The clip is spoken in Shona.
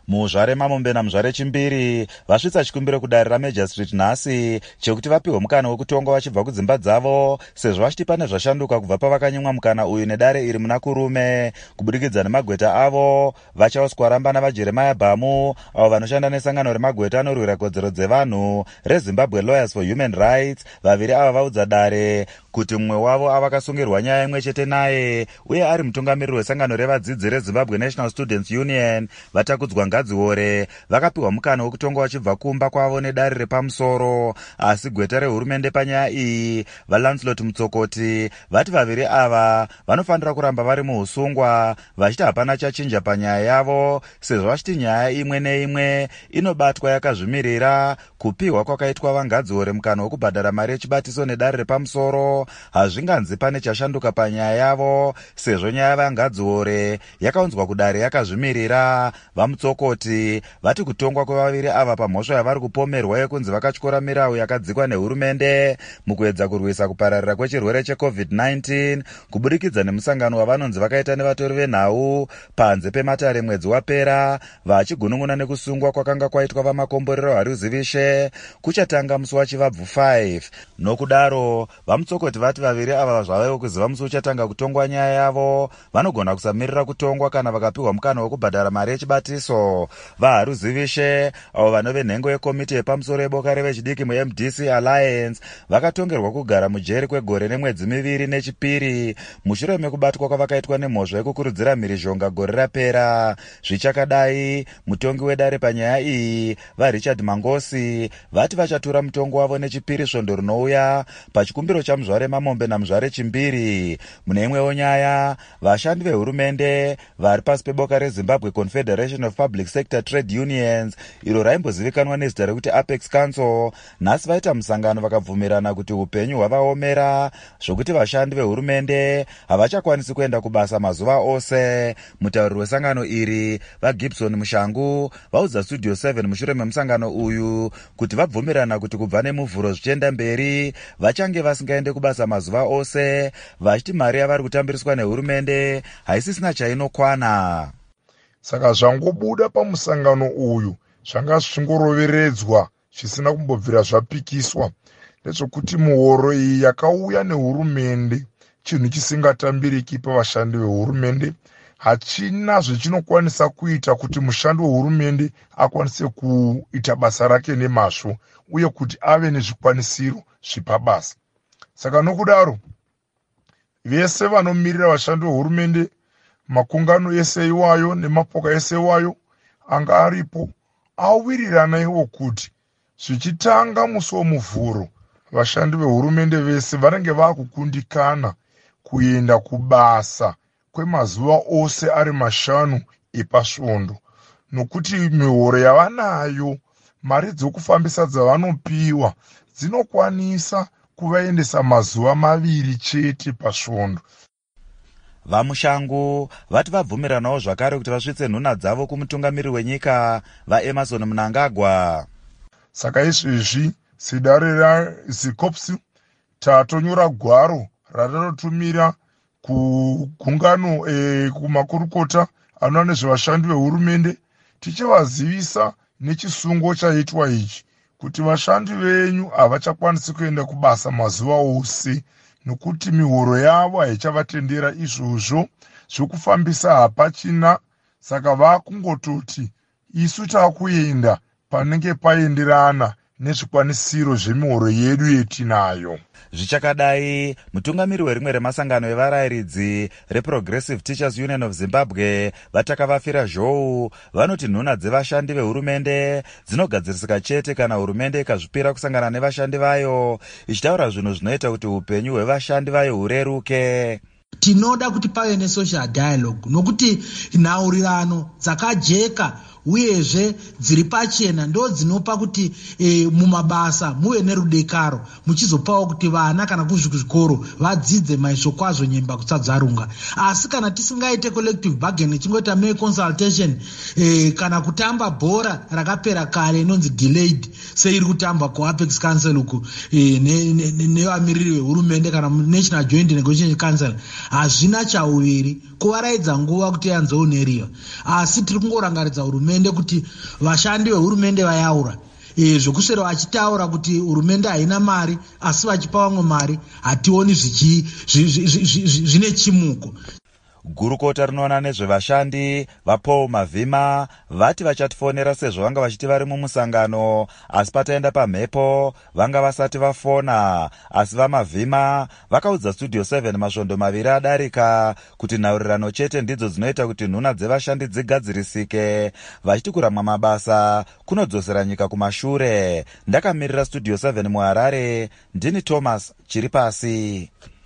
Muzvare Mamombe naMuzvare Chimbiri vasvitsa chikumbiro kudare raMajor Street nhasi chekuti vapiwe mukana wekutongwa vachibva kudzimba dzavo sezvo vachiti pane zvashanduka kubva pavakanyimwa mukana uyu nedare iri muna kurume kubudikidza nemagweta avo. Vachauswaramba navaJeremiah Bhamu avo vanoshanda nesangano remagweta anorwira kodzero dzevanhu reZimbabwe Lawyers for Human Rights. Vaviri ava vaudza dare kuti mumwe wavo avakasungirwa nyaya imwe chete naye uye ari mutungamiriri wesangano revadzidzi reZimbabwe National Students Union vatakudzwa Ngadziore vakapiwa mukana wekutongwa vachibva kumba kwavo nedare repamusoro. Asi gweta rehurumende panyaya iyi vaLancelot Mutsokoti vati vaviri ava vanofanira kuramba vari muusungwa vachiti hapana chachinja panyaya yavo sezvo vachiti nyaya imwe neimwe inobatwa yakazvimirira. Kupiwa kwakaitwa vaNgadziore mukana wekubhadhara mari yechibatiso nedare repamusoro hazvinganzi pane chashanduka panyaya yavo sezvo nyaya yaVaNgadziore yakaunzwa kudare yakazvimirira. VaMutsokoti vati kutongwa kwevaviri ava pamhosva yavari kupomerwa yekunzi vakatyora mirau yakadzikwa nehurumende mukuedza kurwisa kupararira kwechirwere cheCovid-19 kubudikidza nemusangano wavanonzi vakaita nevatori venhau panze pematare mwedzi wapera vachigunun'una nekusungwa kwakanga kwaitwa vamakomborero Haruzivishe kuchatanga musi waChivabvu 5. Nokudaro vaMutsokoti vati vaviri ava zvavayo kuziva musi uchatanga kutongwa nyaya yavo vanogona kusamirira kutongwa kana vakapiwa mukana wekubhadhara mari yechibatiso. VaHaruzivishe avo vanove nhengo yekomiti yepamusoro yeboka revechidiki muMDC Alliance vakatongerwa kugara mujeri kwegore nemwedzi miviri nechipiri mushure mekubatwa kwavakaitwa nemhosva yekukurudzira mhirizhonga gore rapera. Zvichakadai mutongi wedare panyaya iyi vaRichard Mangosi vati vachatura mutongo wavo nechipiri svondo rinouya pachikumbiro chaMuzvare Mamombe naMuzvare Chimbiri. Mune imwewo nyaya vashandi vehurumende vari pasi peboka reZimbabwe Confederation of Public Sector Trade Unions iro raimbozivikanwa nezita rekuti Apex Council nhasi vaita musangano vakabvumirana kuti upenyu hwavaomera zvokuti vashandi vehurumende havachakwanisi kuenda kubasa mazuva ose. Mutauriri wesangano iri vaGibson Mushangu vaudza Studio 7 mushure memusangano uyu kuti vabvumirana kuti kubva nemuvhuro zvichienda mberi vachange vasingaende kubasa mazuva ose vachiti mari yavari kutambiriswa nehurumende haisisina chainokwana. Saka zvangobuda pamusangano uyu zvanga zvingoroveredzwa zvisina kumbobvira zvapikiswa ndezvokuti muhoro iyi yakauya nehurumende chinhu chisingatambiriki pavashandi vehurumende. Hachina zvechinokwanisa kuita kuti mushandi wehurumende akwanise kuita basa rake nemazvo uye kuti ave nezvikwanisiro zvipabasa. Saka nokudaro vese vanomirira vashandi vehurumende makungano ese iwayo nemapoka ese iwayo anga aripo awirirana iwo kuti zvichitanga musi womuvhuro vashandi vehurumende vese vanenge vakukundikana kuenda kubasa kwemazuva ose ari 5 epasvondo nokuti mihoro yavanayo mari dzokufambisa dzavanopiwa dzinokwanisa kuvaendesa mazuva 2 chete pasvondo. VaMushangu vati vabvumiranawo zvakare kuti vasvitse nhuna dzavo kumutungamiriri wenyika vaEmerson Mnangagwa. Saka izvezvi sedare raZICOPS tatonyora gwaro ratinotumira kugungano kumakurukota anoona nezvevashandi vehurumende tichivazivisa nechisungo chaitwa ichi kuti vashandi venyu havachakwanisi kuenda kubasa mazuva ose nokuti mihoro yavo haichavatendera izvozvo zvokufambisa hapachina. Saka vakungototi isu takuenda panenge paenderana nezvikwanisiro zvemihoro yedu yetinayo. Zvichakadai mutungamiriri werimwe remasangano evarayiridzi reProgressive Teachers Union of Zimbabwe vatakavafira zhou vanoti nhuna dzevashandi vehurumende dzinogadzirisika chete kana hurumende ikazvipira kusangana nevashandi vayo ichitaura zvinhu zvinoita kuti upenyu hwevashandi vayo hureruke. Tinoda kuti pave nesocial dialogue nokuti nhaurirano dzakajeka uyezve dziri pachena ndo dzinopa kuti mumabasa muve nerudekaro muchizopawo kuti vana kana kuzvikoro vadzidze maizvo kwazvo nyemba kusadzarunga. Asi kana tisingaite collective bargaining chingota mere consultation kana kutamba bhora rakapera kare inonzi delayed seiri kutamba kuApex Council uku nevamiriri vehurumende kana National Joint Negotiation Council hazvina chauviri kuvaraidza nguva kuti yanzooneriwa. Asi tiri kungorangaridza hurumende hurumende kuti vashandi vehurumende vayaura zvokuswera vachitaura kuti hurumende haina mari asi vachipa vamwe mari hationi zvine chimuko. Gurukota rinoona nezvevashandi vaPaul Mavhima vati vachatifonera sezvo vanga vachiti vari mumusangano asi pataenda pamhepo vanga vasati vafona, asi vaMavhima vakaudza Studio 7 masvondo maviri adarika kuti nhaurirano chete ndidzo dzinoita kuti nhuna dzevashandi dzigadzirisike, vachiti kuramwa mabasa kunodzosera nyika kumashure. Ndakamirira Studio 7 muHarare, ndini Thomas Chiripasi.